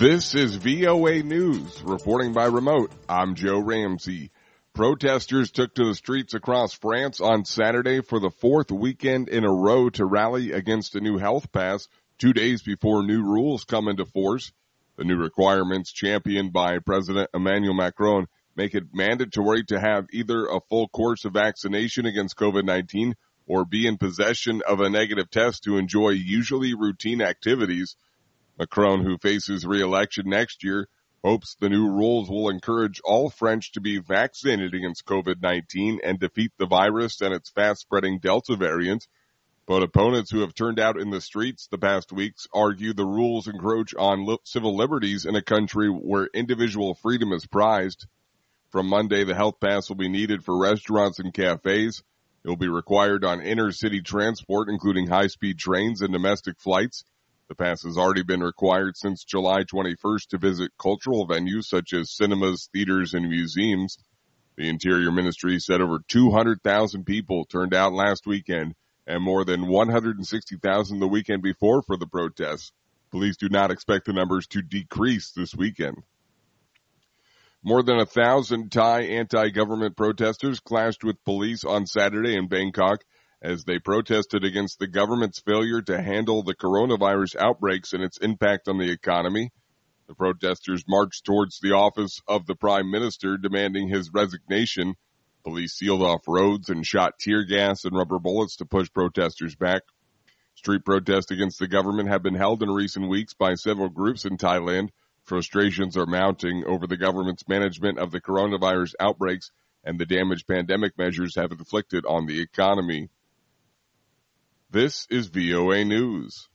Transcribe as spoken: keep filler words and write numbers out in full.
This is V O A News. Reporting by remote, I'm Joe Ramsey. Protesters took to the streets across France on Saturday for the fourth weekend in a row to rally against a new health pass two days before new rules come into force. The new requirements, championed by President Emmanuel Macron, make it mandatory to have either a full course of vaccination against COVID nineteen or be in possession of a negative test to enjoy usually routine activities. Macron, who faces re-election next year, hopes the new rules will encourage all French to be vaccinated against COVID nineteen and defeat the virus and its fast-spreading Delta variant. But opponents who have turned out in the streets the past weeks argue the rules encroach on li- civil liberties in a country where individual freedom is prized. From Monday, the health pass will be needed for restaurants and cafes. It will be required on inner-city transport, including high-speed trains and domestic flights. The pass has already been required since July twenty-first to visit cultural venues such as cinemas, theaters, and museums. The Interior Ministry said over two hundred thousand people turned out last weekend and more than one hundred sixty thousand the weekend before for the protests. Police do not expect the numbers to decrease this weekend. More than a thousand Thai anti-government protesters clashed with police on Saturday in Bangkok as they protested against the government's failure to handle the coronavirus outbreaks and its impact on the economy. The protesters marched towards the office of the Prime Minister, demanding his resignation. Police sealed off roads and shot tear gas and rubber bullets to push protesters back. Street protests against the government have been held in recent weeks by several groups in Thailand. Frustrations are mounting over the government's management of the coronavirus outbreaks and the damage pandemic measures have inflicted on the economy. This is V O A News.